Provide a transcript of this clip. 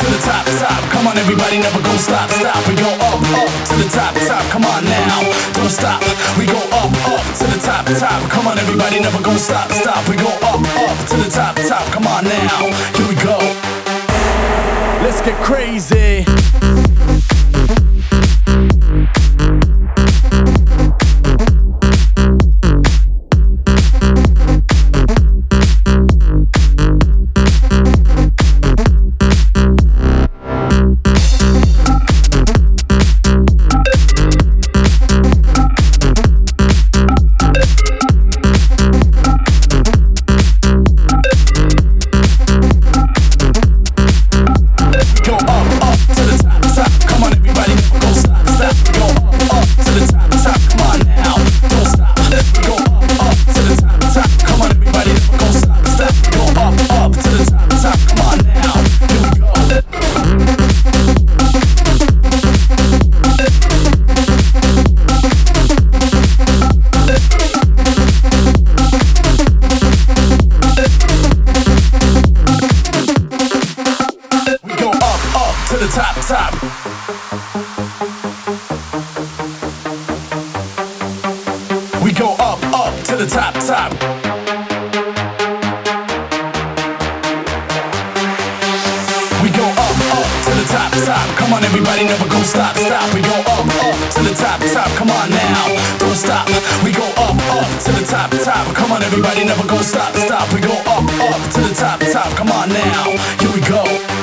to the top, top. Come on, everybody, never go stop, stop. We go up, up to the top, top. Come on now, don't stop. We go up, up to the top, top. Come on, everybody, never go stop, stop. We go up, up to the top, top. Come on now, here we go. Let's get crazy. We go up, up to the top, top. We go up, up to the top, top. Come on, everybody, never go stop, stop. We go up, up to the top, top. Come on now, don't stop. We go up, up to the top, top. Come on, everybody, never go stop, stop. We go up, up to the top, top. Come on now, here we go.